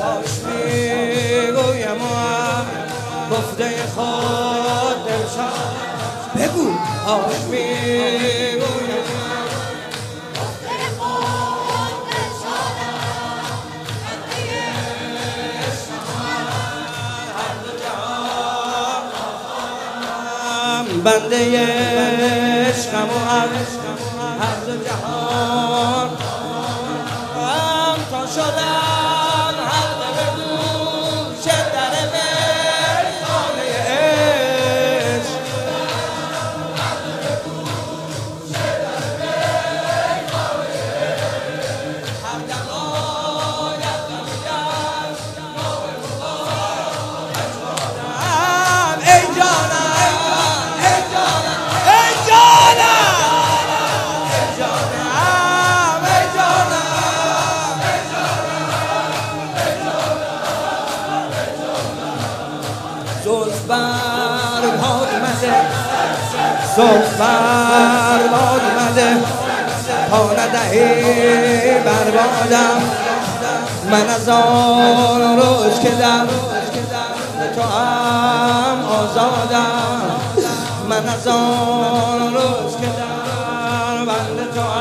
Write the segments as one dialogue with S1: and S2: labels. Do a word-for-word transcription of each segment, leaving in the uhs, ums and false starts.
S1: آش میگویم گفته خود دلشاد بگو آش میگویم گفته خود دلشادم بنده عشقم و هر دو جهان هم تا شدن حلقه به گوش در میخانه عشق هر دقایق نمیگن ای جانم زلف بر باد مده زلف بر باد مده تا ندهی بربادم من از آن روز که در تو هم آزادم من از آن روز که در بند تو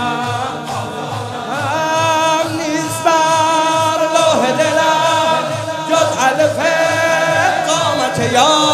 S1: هم نیست بر لوح دلم جز الف قامت یا